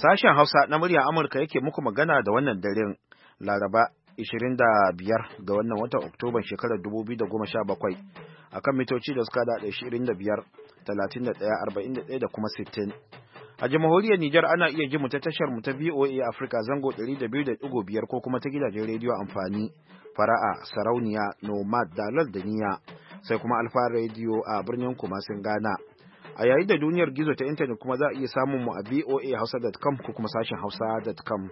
Sashen Hausa na muryar Amurka yake muku magana da wannan daren Laraba 25 ga wannan watan Oktoban shekarar 2017 akan mitoci da suka da 25, 31, 41 da kuma 60. A jamhuriyar Nijar ana iya ji mu ta tashar mu ta VOA Africa zango 200.5 ko kuma ta gidajen rediyo amfani Fara'a, Sarauniya, Nomad, Dalal da Niya, sai kuma Alfa Radio a birnin Kumasin Ghana. A yayin da duniyar gizo ta intanet kuma za a iya samun mu a voahausa.com ko kuma sashen hausa.com.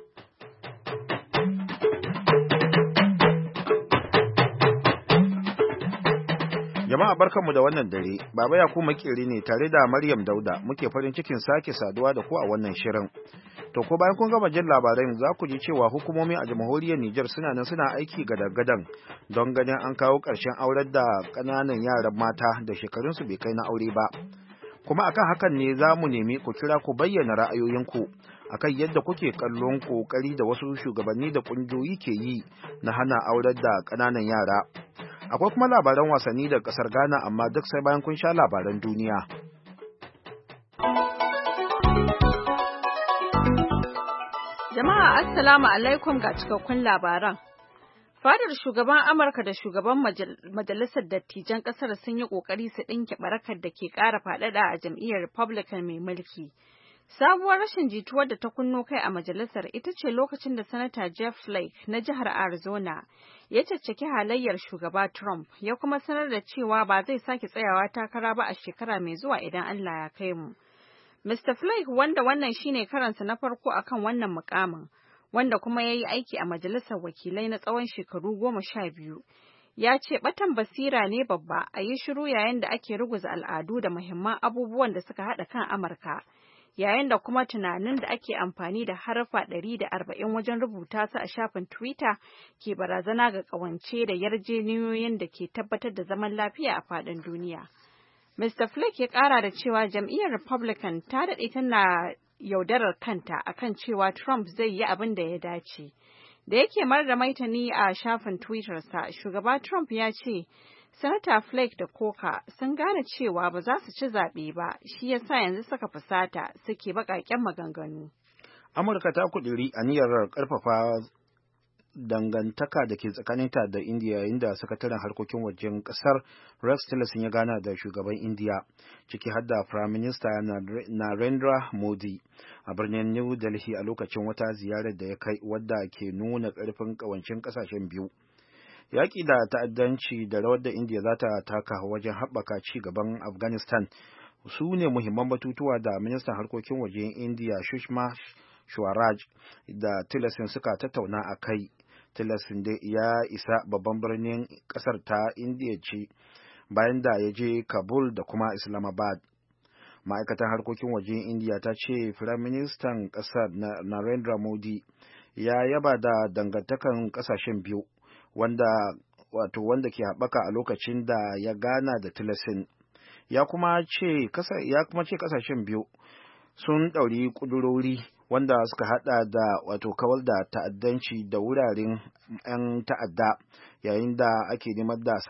Jama'a barkanmu da wannan dare, Baba Yakubu Makeri ne tare da Maryam Dauda muke farin cikin sake saduwa da ku a wannan shirin. To ko bayan kun gama jin labaran za ku ji cewa hukumomi a jamhuriyar Nijar suna aiki gadan-gadan don ganin an kawo ƙarshen aurar da ƙananan yaran mata da shekarunsu bai kai na aure ba. Kuma akan hakan ne za mu nemi ku kira ku bayyana ra'ayoyinku akan yadda kuke kallon ƙoƙari da wasu shugabanni da ƙungiyoyi ke yi na hana aurar da ƙananan yara. Akwai kuma labaran wasanni da ƙasar Ghana amma duk sai bayan kun sha labaran duniya. Jama'a Assalamu alaikum ga cikakkun labaran. Fadar shugaban Amurka da shugaban majalisar dattijan ƙasar sun yi ƙoƙari su ɗinke barakar da ke ƙara faɗaɗa a jam'iyyar Republican mai mulki. Sabuwar rashin jituwar da ta kunno kai a majalisar ita ce lokacin da Sanata Jeff Flake na jihar Arizona ya caccaki halayyar shugaba Trump ya kuma sanar da cewa ba zai sake tsayawa takara ba a shekara mai zuwa idan Allah ya kai mu. Mr. Flake wanda wannan shine karansa na farko akan wannan mukamin, wanda kuma ya yi aiki a majalisar wakilai na tsawon shekaru 12, ya ce batan basira ne babba a yi shiru yayin da ake ruguza al'adu da muhimman abubuwan da suka haɗa kan Amurka. Yayin da kuma tunanin da ake amfani da harfa 140 wajen rubuta su a shafin Twitter ke barazana ga ƙawance da yarjejeniyoyin da ke tabbatar da zaman lafiya a faɗin duniya. Mr. Flake ya ƙara da cewa jam'iyyar Republican ta daɗe tana yaudarar kanta akan cewa Trump zai yi abin da ya dace. Da yake mar da maitani a shafin Twittersa, shugaba Trump ya ce, Sanata Flake da Coker sun gane cewa ba za su ci zaɓe ba, shi yasa yanzu suka fusata suke baƙaƙen maganganu. Amurka ta ƙudiri aniyar ƙarfafa dangantaka da ke tsakaninta da India inda sakataren harkokin wajen ƙasar Rex Tillerson ya gana da shugaban India, ciki har da Prime Minister Narendra Modi a birnin New Delhi a lokacin wata ziyarar da ya kai wadda ke nuna ƙarfin ƙawancin ƙasashen biyu. Yaƙi da ta'addanci da rawar da India za ta taka wajen haɓaka ci gaban Afghanistan su ne muhimman batutuwa da ministan harkokin wajen India Sushma Swaraj da Tillerson suka tattauna a kai. Tillerson dai ya isa babban birnin ƙasar ta India ce bayan da ya je Kabul da kuma Islamabad. Ma'aikatan harkokin wajen India ta ce Firaministan ƙasar Narendra Modi ya yaba da dangantakan ƙasashen biyu wanda ke haɓaka a lokacin da ya gana da Tillerson. Ya kuma ce ƙasashen biyu sun ɗauri ƙudurori wanda suka hada da kawar da ta'addanci da wuraren 'yan ta'adda yayin da ake neman da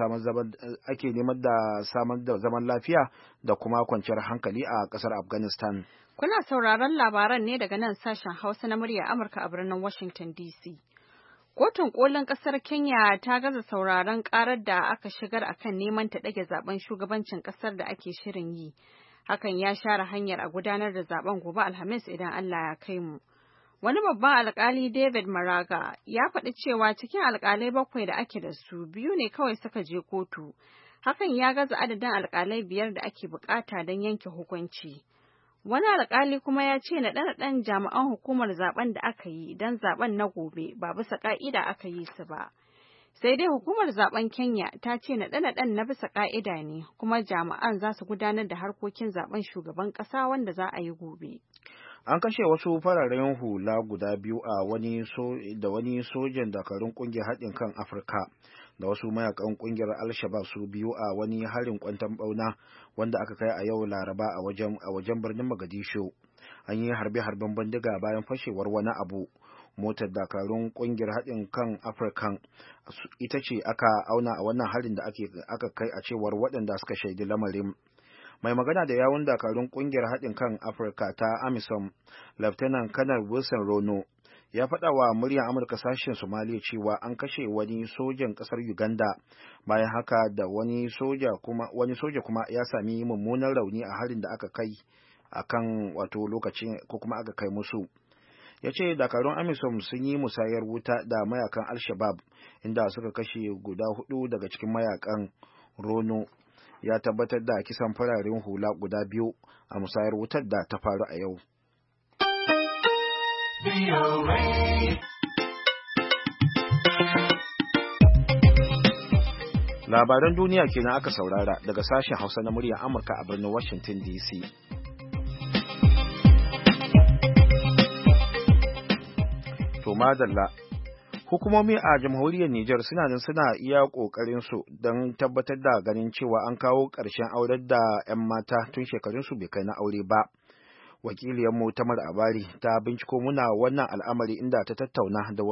samar da zaman lafiya da kuma kwanciyar hankali a kasar Afghanistan. Kuna sauraron labaran ne daga nan sashen Hausa na murya Amurka a birnin Washington DC. Kotun kolin kasar Kenya ta gaza sauraron karar da aka shigar akan neman ta ɗage zaben shugabancin kasar da ake shirin yi. Hakan ya share hanyar a gudanar da zaben gobe Alhamis idan Allah ya kai mu. Wani babban alkali David Maraga ya faɗi cewa cikin alkalai 7 da ake da su 2 ne kawai suka je kotu. Hakan ya gaza adadin alkalai 5 da ake bukata don yanke hukunci. Wani alkali kuma ya ce naɗe-naɗen jami'an hukumar zaben da aka yi don zaben na gobe ba bisa ƙa'ida aka yi su ba. Sai dai hukumar zaben Kenya ta ce naɗe-naɗen na bisa ƙa'ida ne kuma jami'an za su gudanar da harkokin zaben shugaban ƙasa wanda za a yi gobe. An kashe wasu fararen hula guda biyu a wani sojan dakarun ƙungiyar haɗin kan Afirka da wasu mayakan ƙungiyar Al-Shabaab su biyu a wani harin kwanton ɓauna wanda aka kai a yau Laraba a wajen birnin Mogadishu. An yi harbe-harben bindiga bayan fashewar wani abu. Motar dakarun kungiyar haɗin kan Afirkan ita ce aka auna a wannan harin da aka kai a cewar waɗanda suka shaidi lamarin. Mai magana da yawun dakarun kungiyar haɗin kan Afirka ta AMISOM, Lieutenant Colonel Wilson Rono, ya faɗa wa muryar Amurka sashen Somaliya cewa an kashe wani sojan ƙasar Uganda, bayan haka da wani soja kuma ya sami mummunan rauni a harin da aka kai akan wato lokacin ko kuma aka kai musu. Ya ce dakarun AMISOM sun yi musayar wuta da mayakan Al-Shabaab inda suka kashe guda 4 daga cikin mayakan. Rono ya tabbatar da kisan fararen hula guda 2 a musayar wutar da ta faru a yau. Labaran duniya kenan aka saurara daga sashen Hausa na muryar Amurka a birnin Washington DC. To madalla, hukumomi a jamhuriyar Nijar suna iya kokarin su don tabbatar da ganin cewa an kawo ƙarshen aurar da 'yan mata tun shekarunsu bai kai na aure ba. Wakiliyarmu Tamar Abari ta binciko muna wannan al'amari inda ta tattauna da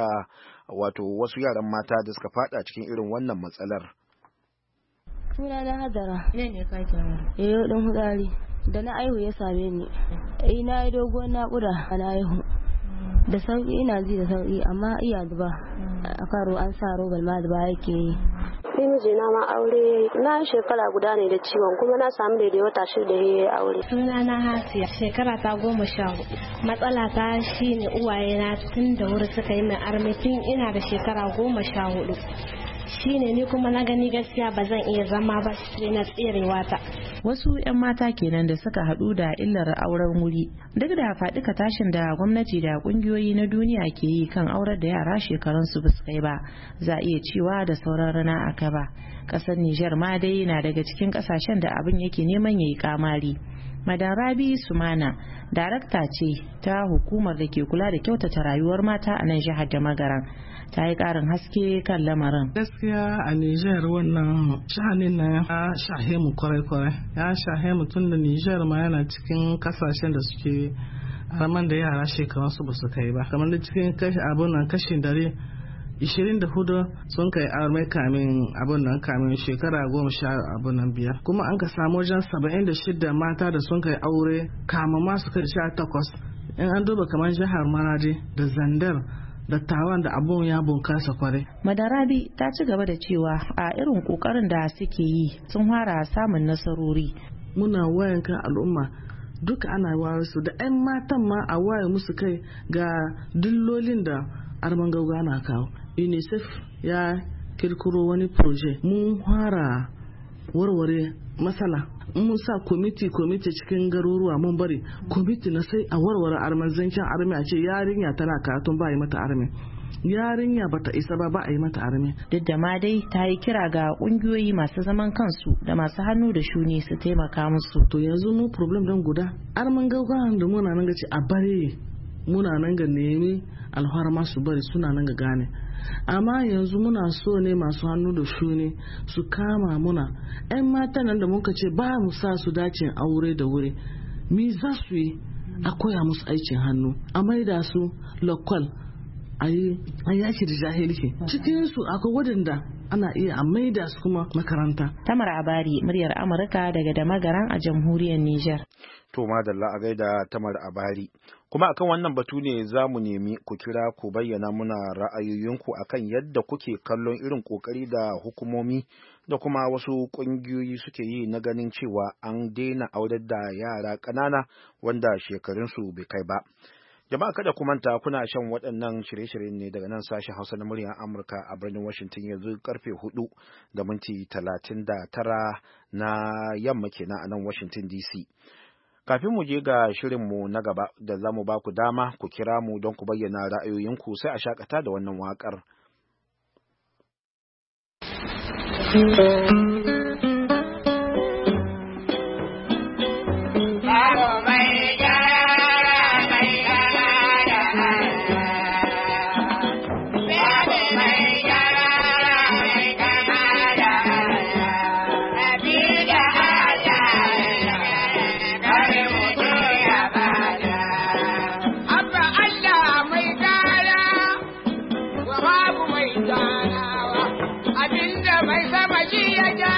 wasu yaran mata da suka fada cikin irin wannan matsalar. Suna na Hadara. Ne ka kira? Yau dan hudari. Da na aihu ya same ni. Na yi dogon naƙuda na aihu. Da sauki ina ji da sauki amma iya zuba. A karo an sa rogal ma zuba yake yi. Ni mijina ma aure na shekara guda ne da ciwon kuma na samu da wata 6 da yayi aure. Suna na Hasiya, shekara ta 14. Matsala ta shine uwaye na tun da wuri suka yi min arme tun ina da shekara 14. Shine ni kuma na gani gaskiya ba zan iya zama ba sai na tserewa ta. Wasu 'yan mata kenan da suka haɗu da illar auren wuri. Duk da faɗika tashin da gwamnati da ƙungiyoyi na duniya ke yi kan aurar da yara shekarunsu ba su kai ba, za a iya cewa da sauran rana aka ba. Ƙasar Nijar ma dai na daga cikin ƙasashen da abin yake neman ya yi kamari. Madan Rabi Sumana, darakta ce ta hukumar da ke kula da kyautata rayuwar mata a nan jihar da Magaran, ta yi ƙarin haske kan lamarin. Gaskiya a Nijar wannan shahanin na ya shahe mu kwarai-kwarai, ya shahe mu tun da Nijar ma yana cikin kasashen da suke raman da yara shekarunsu ba su kai ba. Kamar da cikin kashin dare 24 sun kai armai kamin shekara 15, kuma an ka samu wajen 76 mata da sun kai aure kama masu kai 18. In an duba kamar jihar Maradi da Zandar da Tawan da abun ya bunkasa kwarai. Madarabi ta ci gaba da cewa a irin kokarin da suke yi sun fara samun nasarori. Muna wayan kan al'umma duka ana wayar su da 'yan matan ma a waye musu kai ga dillolin da arman gauga na kawo. UNICEF ya kirkiro wani proje mun fara warware matsala. Mun sa kwamiti cikin garuruwa mun bari kwamiti na sai a warware arman zancen armi a ce yarinya tana karatun ba yi mata armi, yarinya bata isa ba a yi mata armi. Duk da ma dai ta yi kira ga kungiyoyi masu zaman kansu da masu hannu da shuni su taimaka musu. To yanzu mu problem don guda arman gaugawan da muna nan ga ce a bare, muna nan ga nemi alhara masu bari suna nan ga gane, amma yanzu muna so ne masu hannu da shuni su kama muna 'yan matan nan da muka ce ba mu sa su dacin aure da wuri, mi za su yi a koya musu aikin hannu, a maida su lokal, a yaki da jahilci cikin su akwai wadanda ana iya a maida su kuma makaranta. Tamar Abari, muryar Amurka daga Damagaran a jamhuriyar Nijar. To madalla a gaida Tamar Abari. Kuma akan wannan batu ne za mu nemi ku kira ku bayyana muna ra'ayoyinku akan yadda kuke kallon irin kokari da hukumomi da kuma wasu ƙungiyoyi suke yi na ganin cewa an daina aurar da yara ƙanana wanda shekarunsu bai kai ba. Jama'a kada ku manta kuna shan waɗannan shirye-shirye ne daga nan sashen Hausa na muryar Amurka a birnin Washington yanzu karfe 4:39 na yamma kenan a nan Washington DC. Kafin mu je ga shirinmu na gaba da za mu ba ku dama ku kira mu don ku bayyana ra'ayoyinku sai a shakata da wannan waƙar. Abinda mai sama shi ya ja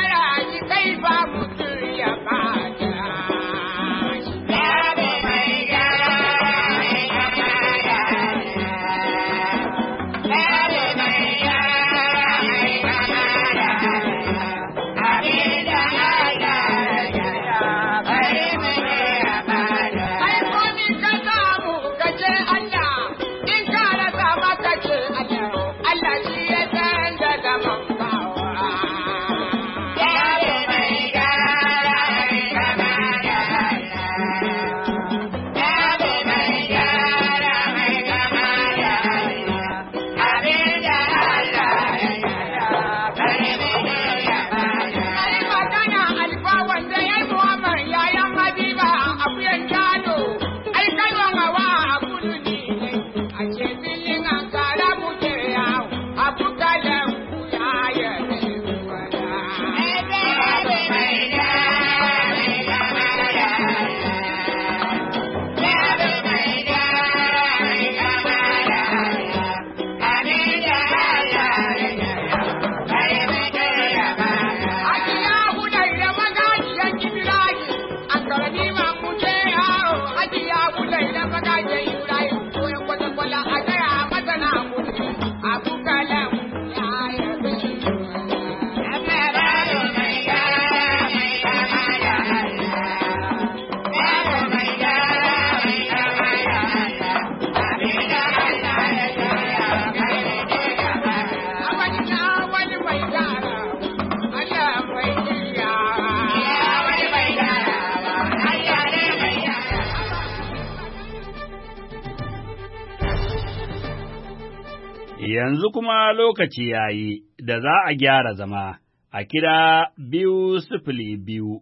Yanzu kuma lokaci ya yi da za a gyara zama a kira 202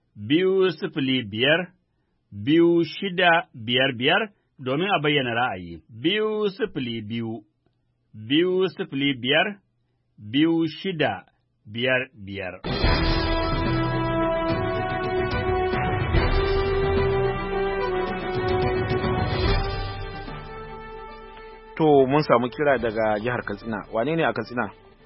205 2655 domin a bayyana ra'ayi. 202 205 2655. To mun samu kira daga jihar Katsina. Wane ne a Katsina?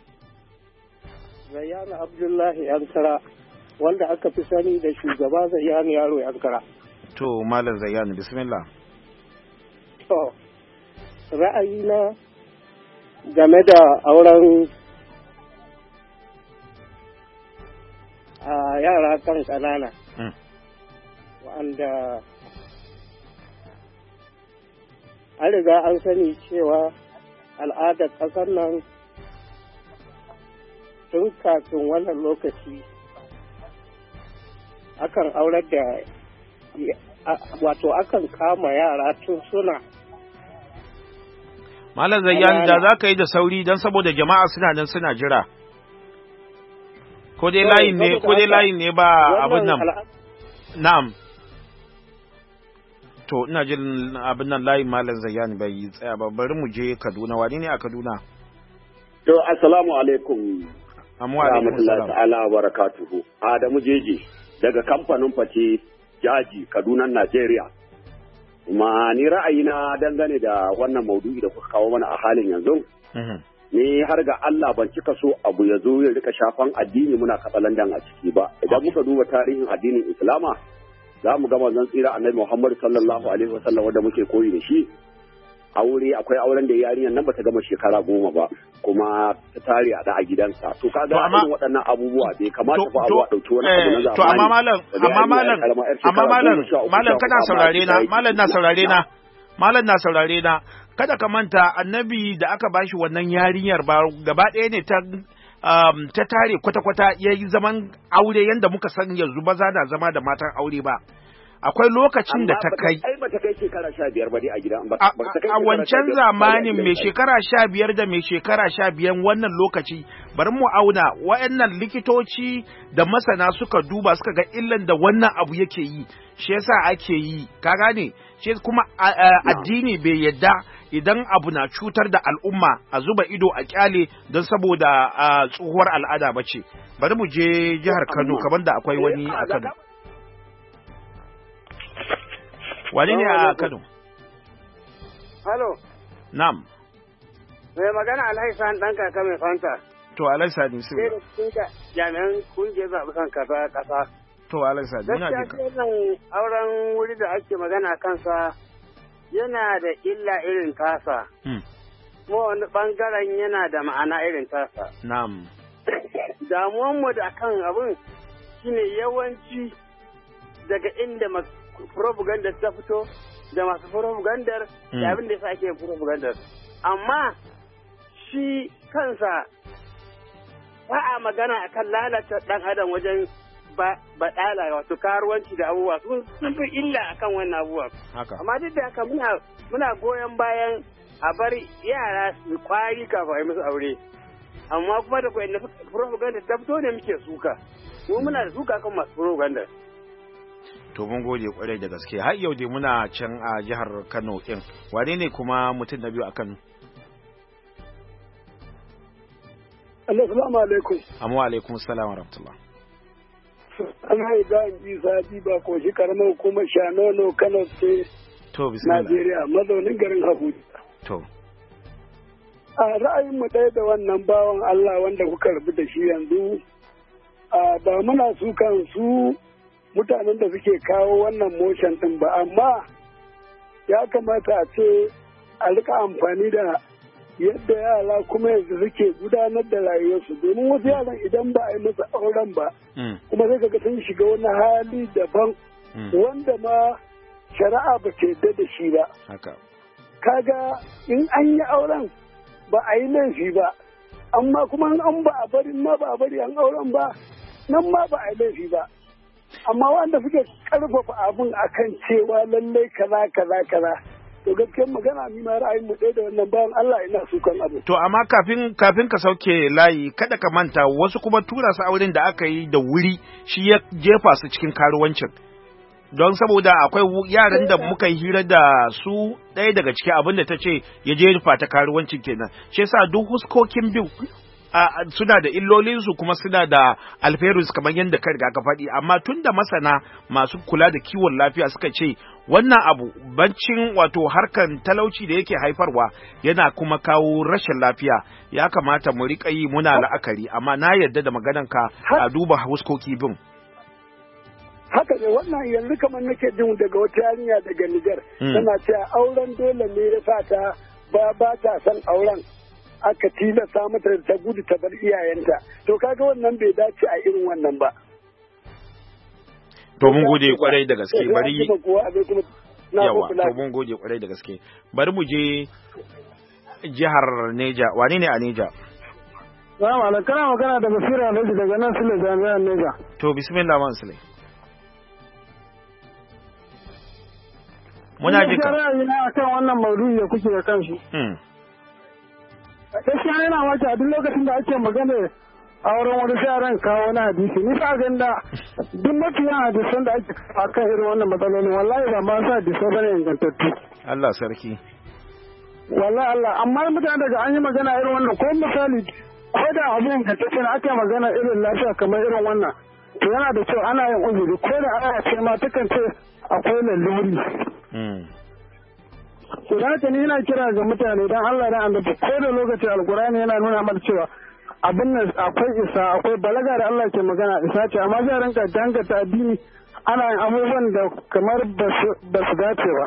Zayyana Abdullahi Yankara, wanda aka fi sani da shugaba Zayyana Yaro Yankara. To Malam Zayyana, bismillah. To, ra'ayina game da auren yara kan ƙanana, wanda an riga an sani cewa al'adar ƙasar nan tun kafin wannan lokaci akan aurar da wato akan kama yara tun suna. Malam Zayyan, da za ka yi da sauri don saboda jama'a suna nan suna jira. Ko dai layin ne ba abin nan. Na'am. To ina jin abin nan layin Malam Zayyan bai tsaya ba, bari mu je Kaduna. Wani ne a Kaduna? To assalamu alaikum. Amma alaikum salam. Ta'ala wa barakatuhu. Adamu Jeje daga kamfanin Fate Jaji Kaduna Najeriya. Kuma ni ra'ayina dangane da wannan maudu'i da kuka kawo mana a halin yanzu. Ni har ga Allah ban cika so abu ya zo ya rika shafan addini muna katsalandan a ciki ba. Idan muka duba tarihin addinin Islama za mu ga manzon tsira Annabi Muhammad sallallahu alaihi wasallam wanda muke koyi da shi. Akwai auren da yarinyar nan bata gama shekara 10 ba kuma ta tare a da a gidansa. To kaga irin waɗannan abubuwa bai kamata fa abu a dauki wani abu na zamani. To malam kana saurare na, malam na saurare na. Kada ka manta annabi da aka bashi wannan yarinyar ba gaba ɗaya ne ta tare kwata-kwata yayi zaman aure yanda muka san yanzu ba za na zama da matan aure ba. Akwai lokacin da ta kai. Ai ba ta kai shekara 15 ba dai a gidan. A wancan zamanin mai shekara 15 da mai shekara 15 wannan lokaci bari mu auna wayannan likitoci da masana suka duba suka ga illan da wannan abu yake yi. Shi yasa ake yi. Ka gane? Shi kuma addini bai yadda idan abu na cutar da al'umma a zuba ido a kyale don saboda tsohuwar al'ada bace. Bari mu je jihar Kano kamar da akwai wani a Kano. Wane ne a Kano? Halo. Na'am. Mai magana Alhaji Sani ɗan kaka mai fanta. To Alhaji Sani su. Sai da cikin jami'an kungiyar zaɓe kan ƙasa. To Alhaji Sani muna jin ka. Gaskiya auren wuri da ake magana kansa yana da illa irin tasa. Kuma wani ɓangaren yana da ma'ana irin tasa. Na'am. Damuwanmu da kan abin shine yawanci daga inda propaganda ta fito da masu propagandar da abin da yasa ake propagandar, amma shi kansa ba a magana akan lalata dan adam wajen baɗala wato karuwanci da abubuwa sun fi illa akan wannan abubuwa. Amma duk da haka muna goyon bayan a bar yara su kwari kafin a yi musu aure, amma kuma da kwayan propaganda ta fito ne muke suka, mu muna da suka kan masu propaganda. To mun gode kwarai da gaske. Har yau dai muna can a jihar Kano din. Wane ne kuma mutum na biyu a Kano? Assalamu alaikum. Amma alaikum assalam wa rahmatullah. Ana Ibrahim Isa Diba ko shi karamar hukumar Shanono Kano ce. To bismillah. Najeriya mazaunin garin Abuja. To. A ra'ayin mu ɗaya da wannan bawan Allah wanda kuka rabu da shi yanzu ba muna su kansu mutanen da suke kawo wannan motion din ba, amma ya kamata a ce a rika amfani da yadda yara kuma yanzu suke gudanar da rayuwarsu, domin wasu yaran idan ba a yi musu auren ba kuma sai kaga sun shiga wani hali daban wanda ma shari'a ba ta yadda da shi ba. Kaga in an yi auren ba a yi laifi ba, amma kuma an ba a bari an auren ba nan ma ba a yi laifi ba. Amma wanda suke karfafa abin akan cewa lallai kaza to gaskiyar magana ni ma ra'ayin mu ɗaya da wannan bayan Allah ina sukan abu. To amma kafin ka sauke layi kada ka manta wasu kuma tura su auren da aka yi da wuri shi ya jefa su cikin karuwancin. Don saboda akwai yaran da muka yi hira da su ɗaya daga ciki abin da ta ce ya jefa ta karuwancin kenan. Shi yasa duk huskokin biyu suna da illolinsu kuma suna da alferus kamar yadda ka riga ka faɗi, amma tun da masana masu kula da kiwon lafiya suka ce wannan abu bancin wato harkan talauci da yake haifarwa yana kuma kawo rashin lafiya, ya kamata mu riƙa yi muna la'akari, amma na yarda da maganarka a duba huskoki bin. Haka ne, wannan yanzu kamar nake jin daga wata yarinya daga Nijar tana cewa auren dole ne ya sa ta ba ta son auren, aka tilasta mata ta gudu ta bar iyayenta, to kaga wannan bai dace a irin wannan ba. To mun gode kwarai da gaske, bari yawa, to mun gode kwarai da gaske, bari mu je jihar Neja. Wane ne a Neja? Salamu alaikum, kana magana da Basira Alhaji daga nan Sule jami'ar Neja. To bismillah man Sule. Muna jin ka. Ina ra'ayina akan wannan maudu'i da kuke da kanshi. Gaskiya yana wace a duk lokacin da ake magana a wurin wani sai ran kawo na hadisi. Ni fa ganda duk mafiyan hadisan da ake kawo kan irin wannan matsalolin wallahi ba ma sa hadisai bane ingantattu. Allah sarki. Wallahi Allah, amma mutane daga an yi magana irin wannan ko misali ko da abu ingantacce ne ake magana irin lafiya kamar irin wannan. To yana da kyau ana yin uzuri ko da aya ce ma takan ce akwai laluri. To da haka ni ina kira ga mutane don Allah da annabi ko da lokacin alkurani yana nuna mana cewa abin nan akwai isa, akwai balaga da Allah ke magana isa ce, amma zai rinka dangata addini ana yin abubuwan da kamar ba su dace ba.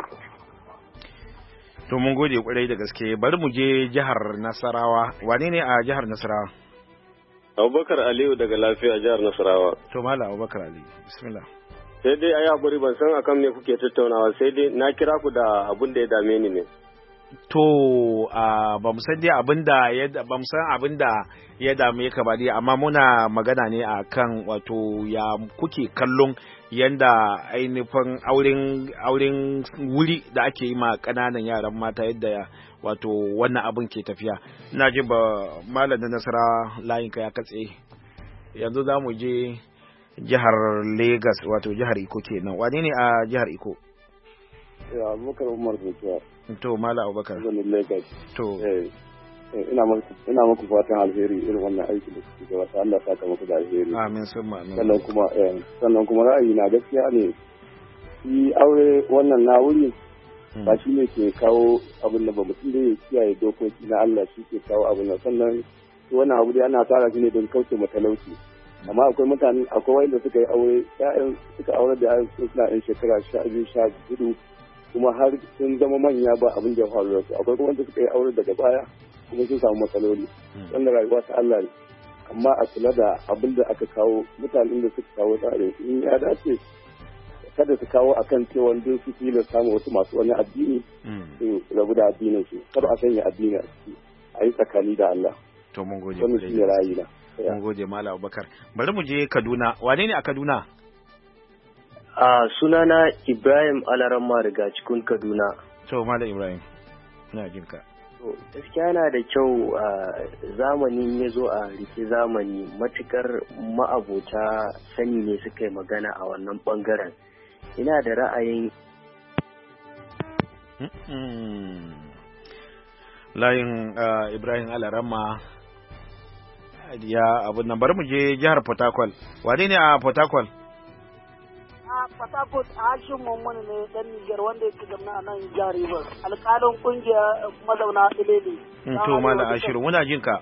To mun gode kwarai da gaske, bari mu je jihar Nasarawa. Wane ne a jihar Nasarawa? Abubakar Aliyu daga Lafiya, jihar Nasarawa. To Malam Abubakar Aliyu, bismillah. Sai dai a yi haƙuri, ban san akan ne kuke tattaunawa, sai dai na kira ku da abin da ya dame ni ne. To ba mu san dai abin da ya dame ka ba dai, amma muna magana ne akan wato ya kuke kallon yanda ainihin auren wuri da ake yi ma ƙananan yaran mata, yadda wato wannan abin ke tafiya. Ina jin ba Malam da Nasara layinka ya katse, yanzu za mu je jihar Lagos, wato jihar Iko kenan. Wane ne a jihar Iko? Ya Abubakar Umar Bukiya. To Mala Abubakar. Zanin Lagos. To. Ina muku fatan alheri irin wannan aiki da kuke gabata, Allah saka muku da alheri. Amin summa amin. Sannan kuma ra'ayi na gaskiya ne, shi aure wannan na wuri ba shi ne ke kawo abin da ba, mutum da ya kiyaye dokoki na Allah shi ke kawo abin nan. Sannan wannan abu da ana tsara shi ne don kauce matalauci. Amma akwai mutane, akwai wanda suka yi aure, ƴaƴan suka aure da ƴaƴan suna ɗan shekara 12-14 kuma har sun zama manya ba abin da ya faru da su. Akwai kuma wanda suka yi aure daga baya kuma sun samu matsaloli. Wannan rayuwa ta Allah ne, amma a kula da abin da aka kawo, mutanen da suka kawo tsarin in ya dace kada su kawo akan cewa don su fila samu wasu masu wani addini su rabu da addinin su, kada a sanya addini a ciki, a yi tsakani da Allah. To mun gode. Wannan shi ne ra'ayina. Mun gode Malam Abubakar. Bari mu je Kaduna. Wane ne a Kaduna? Sunana Ibrahim Alaramma daga cikin Kaduna. To Malam Ibrahim, ina jin ka. Gaskiya yana da kyau zamanin ya zo a rike zamani, matukar ma'abota sani ne suka yi magana a wannan bangaren. Ina da ra'ayin layin Ibrahim Alaramma ya abun nan. Bari mu je jihar Port Harcourt. Wane ne a Port Harcourt? Port Harcourt Hashim Mummuni ne dan Niger wanda yake zama a nan jihar Rivers, alƙalin kungiyar mazauna Ilele. To Malam Ashiru, muna jin ka.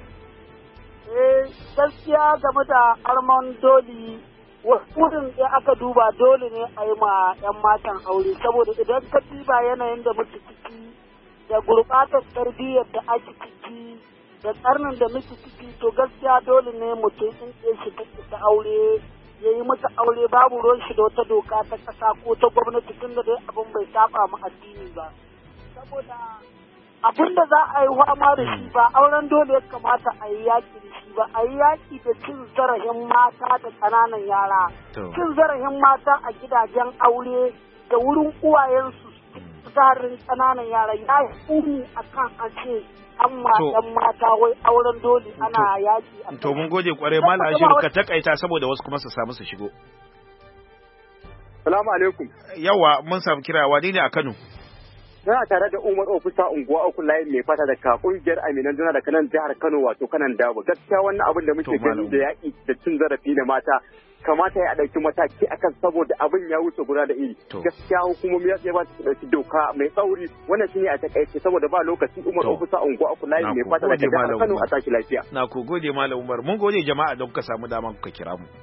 Gaskiya game da arman doli, wurin da aka duba dole ne a yi ma 'yan matan aure, saboda idan ka diba yanayin da muke ciki da gurɓatar tarbiyyar da ake ciki da tsarnin da muke ciki, to gaskiya dole ne mutum in ya shiga ta aure ya yi mata aure, babu ruwan shi da wata doka ta ƙasa ko ta gwamnati, tun da dai abin bai saba mu addini ba. Saboda abin da za a yi fama da shi ba auren dole ya kamata a yi yaƙi da shi ba, a yi yaƙi da cin zarafin mata da ƙananan yara, cin zarafin mata a gidajen aure da wurin uwayensu zarin ƙananan yara ya yi tsuni akan a ce an ɗan mata wai auren dole ana yaki. To mun gode kwarai Malam Ashiru ka takaita saboda wasu kuma su samu su shigo. Salamu alaikum. Yawa mun samu kira wani ne a Kano? Yana tare da Umar Ofisa unguwa uku layin mai fata daga kungiyar Aminan Juna da kanan jihar Kano wato kanan Dabo. Gaskiya wannan abin da muke gani da yaƙi da cin zarafi da mata kamata ya ɗauki mataki akan saboda abin ya wuce guda da iri. Gaskiya hukumomi ya ba su ɗauki doka mai tsauri wannan shine a takaice saboda ba lokaci Umar Ofisa unguwa uku layin mai fata daga jihar Kano a tashi lafiya. Na ku gode Malam Umar. Mun gode jama'a da kuka samu dama kuka kira mu.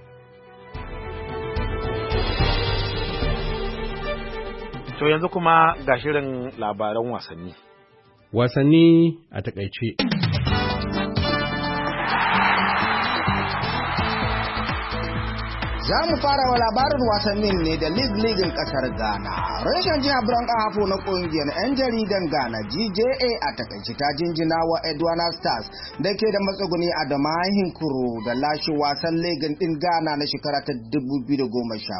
To yanzu kuma ga shirin labaran wasanni. Wasanni a takaice. Za mu fara wa labarin wasannin ne da ligin kasar Ghana. Reshen jihar Branca Hafo na kungiyar 'yan jaridan Ghana GJA a takaice ta jinjina wa Edwana Stars da ke da matsuguni a Damahin Kuro da lashe wasan ligin din Ghana na shekara ta 2017.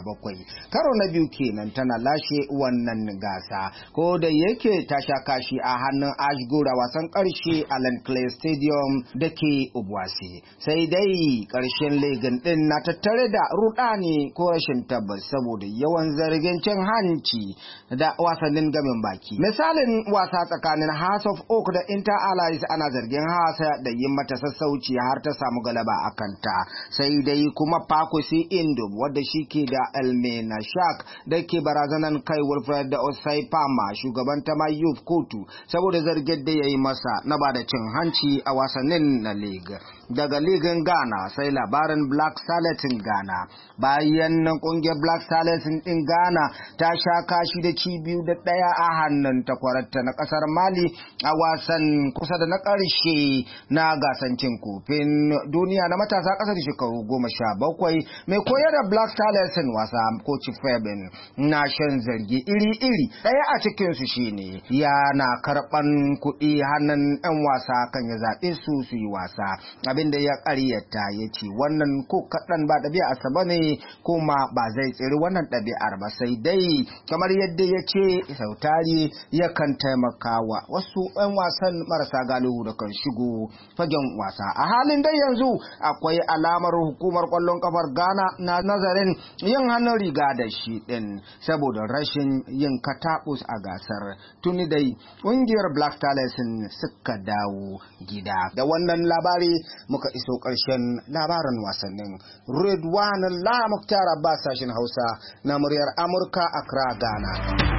Karo na biyu kenan tana lashe wannan gasa. Ko da yake ta sha kashi a hannun Ashgora wasan karshe a Langley Stadium da ke Obuasi. Sai dai karshen ligin din na tattare da ne ko rashin tabbas saboda yawan zargin cin hanci da wasannin gamin baki. Misalin wasa tsakanin Hearts of Oak da Inter Allies ana zargin Hearts da yin mata sassauci har ta samu galaba a kanta. Sai dai kuma Pakusi Indom wadda shi ke da Elmena Shark da ke barazanan kai Wilfred da Osai Pama shugaban ta Youth Kotu saboda zargin da ya yi masa na ba da cin hanci a wasannin na League. Daga ligin Ghana sai labarin Black Starlets in Ghana. Bayan nan kungiyar Black Starlets din Ghana ta sha kashi da ci 2-1 a hannun takwararta na kasar Mali a wasan kusa da na ƙarshe na gasan cin kofin duniya na matasa ƙasar shekaru 17. Mai koyar da Black Starlets wasa Coach Feben na shan zargi iri-iri. Ɗaya a cikinsu shine yana karɓan kuɗi hannun 'yan wasa kan ya zaɓe su yi wasa. Abinda ya ƙaryata ya ce wannan ko kaɗan ba ɗabi'a asaba ne kuma ba zai tsiri wannan ɗabi'ar ba sai dai kamar yadda ya ce sautari yakan taimakawa wasu 'yan wasan marasa galihu da kan shigo fagen wasa. A halin dai yanzu akwai alamar hukumar ƙwallon kafar Ghana na nazarin yin hannun riga da shi ɗin saboda rashin yin kataɓus a gasar. Tuni dai ƙungiyar Black Starlets suka dawo gida. Da wannan labari muka iso ƙarshen labarin wasannin. Redwan La Muktar Abbas sashin Hausa na muryar Amurka Accra, Ghana.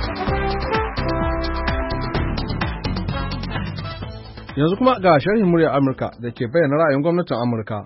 Yanzu kuma ga sharhin muryar Amurka da ke bayyana ra'ayin gwamnatin Amurka.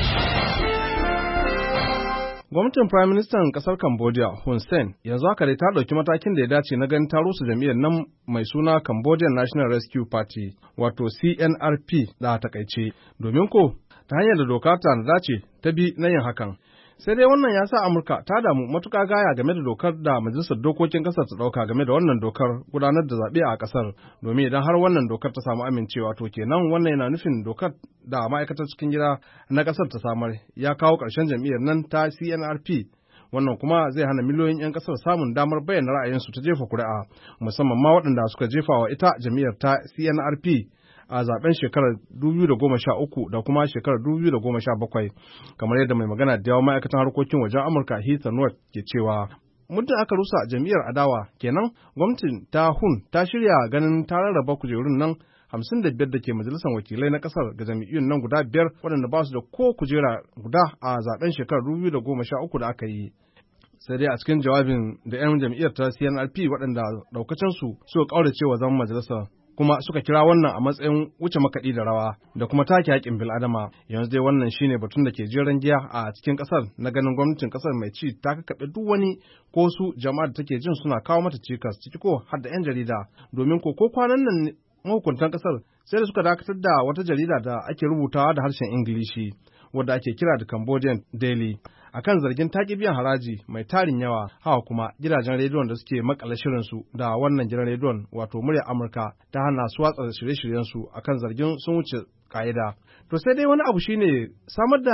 Gwamnatin Prime Minister kasar Cambodia, Hun Sen, yanzu haka dai ta ɗauki matakin da ya dace na ganin ta rusa jam'iyyar nan mai suna Cambodian National Rescue Party, wato CNRP da takaice, domin ko ta hanyar da doka ta dace ta bi na yin hakan. Sai dai wannan ya sa Amurka ta damu matuƙa gaya game da dokar da Majalisar Dokokin ƙasar ta ɗauka game da wannan dokar gudanar da zaɓe a ƙasar, domin idan har wannan dokar ta samu amincewa to kenan wannan yana nufin dokar da ma'aikatar cikin gida na ƙasar ta samar ya kawo ƙarshen jam'iyyar nan ta CNRP. Wannan kuma zai hana miliyoyin 'yan ƙasar samun damar bayyana ra'ayinsu ta jefa kuri'a, musamman ma waɗanda suka jefa wa ita jam'iyyar ta CNRP a zaben shekarar 2013 da kuma shekarar 2017, kamar yadda mai magana da yawan ma'aikatan harkokin wajen Amurka Heather Nauert ke cewa. Muddin aka rusa jam'iyyar adawa kenan gwamnatin ta Hun ta shirya ganin ta rarraba kujerun nan 55 da ke majalisar wakilai na kasar ga jam'iyyun nan guda 5 waɗanda ba su da ko kujera guda a zaben shekarar 2013 da aka yi. Sai dai a cikin jawabin da 'yan jam'iyyar ta CNRP waɗanda ɗaukacinsu suka ƙaurace wa zaman majalisar kuma suka kira wannan a matsayin wuce makaɗi da rawa da kuma take haƙƙin bil'adama. Yanzu dai wannan shine batun da ke jeren giya a cikin ƙasar na ganin gwamnatin ƙasar mai ci ta kakkaɓe duk wani ko su jama'a da take jin suna kawo mata cikas ciki ko har da 'yan jarida, domin ko kwanan nan mahukuntan ƙasar sai da suka dakatar da wata jarida da ake rubutawa da harshen Ingilishi wadda ake kira da Cambodian Daily akan zargin taƙi biyan haraji mai tarin yawa. Hawa kuma gidajen rediyon da suke makale shirinsu da wannan gidan rediyon wato muryar Amurka ta hana su watsa shirye-shiryensu akan zargin sun wuce ƙa'ida. To sai dai wani abu shine samar da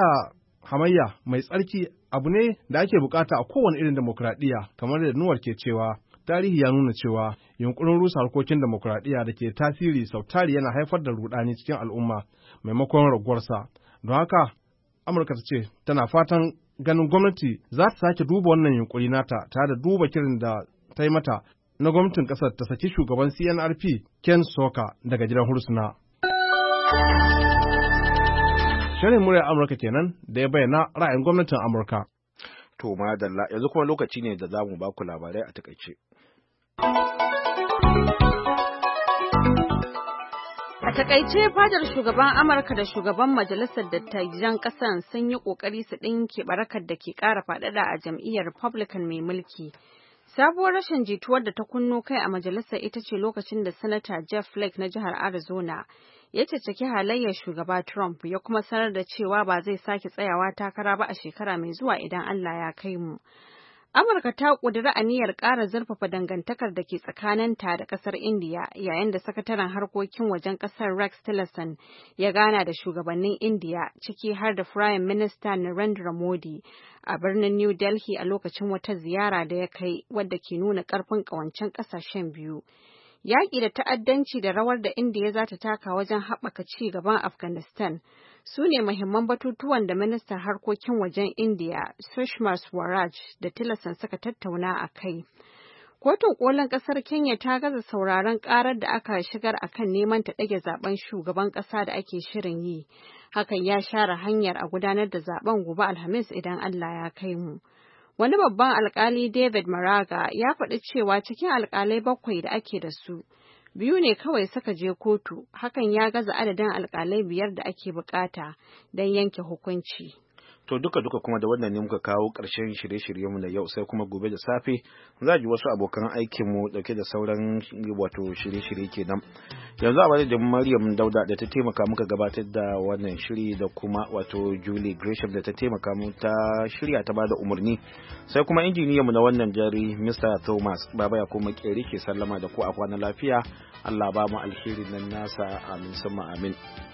hamayya mai tsarki abu ne da ake bukata a kowane irin demokradiyya kamar da Nuwar ke cewa. tarihi ya nuna cewa yunkurin rusa harkokin demokuraɗiyya da ke tasiri sautari yana haifar da rudani cikin al'umma maimakon raguwarsa. Don haka Amurka ta ce tana fatan ganin gwamnati za ta sake duba wannan yunkuri nata tare da duba kirin da ta yi mata na gwamnatin ƙasar ta saki shugaban CNRP Ken Soka daga gidan hursuna. Shirin muryar Amurka kenan da ya bayyana ra'ayin gwamnatin Amurka. To madalla, yanzu kuma lokaci ne da za mu ba ku labarai a takaice. A takaice fadar shugaban Amurka da shugaban majalisar dattijan ƙasar sun yi ƙoƙari su ɗinke barakar da ke ƙara faɗaɗa a jam'iyyar Republican mai mulki. Sabuwar rashin jituwar da ta kunno kai a majalisar ita ce lokacin da Sanata Jeff Flake na jihar Arizona ya caccaki halayyar shugaba Trump ya kuma sanar da cewa ba zai sake tsayawa takara ba a shekara mai zuwa idan Allah ya kai mu. Amurka ta ƙudiri aniyar ƙara zurfafa dangantakar da ke tsakaninta da ƙasar Indiya yayin da sakataren harkokin wajen ƙasar Rex Tillerson ya gana da shugabannin Indiya ciki har da Prime Minister Narendra Modi a birnin New Delhi a lokacin wata ziyara da ya kai wadda ke nuna ƙarfin ƙawancen ƙasashen biyu. Yaƙi da ta'addanci da rawar da Indiya za ta taka wajen haɓaka ci gaban Afghanistan su ne muhimman batutuwan da ministan harkokin wajen Indiya Sushma Swaraj da Tillerson suka tattauna a kai. Kotun kolin ƙasar Kenya ta gaza sauraron ƙarar da aka shigar akan neman ta ɗage zaben shugaban ƙasa da ake shirin yi. Hakan ya share hanyar a gudanar da zaben gobe Alhamis idan Allah ya kai mu. Wani babban alkali David Maraga ya faɗi cewa cikin alkalai 7 da ake da su, 2 ne kawai suka je kotu, hakan ya gaza adadin alkalai 5 da ake bukata don yanke hukunci. To duka kuma da wannan ne muka kawo ƙarshen shirye-shiryenmu na yau sai kuma gobe da safe za ji wasu abokan aikinmu dauke da sauran wato shirye-shirye kenan. Yanzu a madadin Maryam Dauda da ta taimaka muka gabatar da wannan shiri da kuma wato Julie Gresham da ta taimaka mu ta shirya ta bada umarni sai kuma injiniyanmu na wannan jari Mr. Thomas Baba ya kuma Keri ke sallama da ku a kwana lafiya. Allah ba mu alheri nan nasa amin summa amin.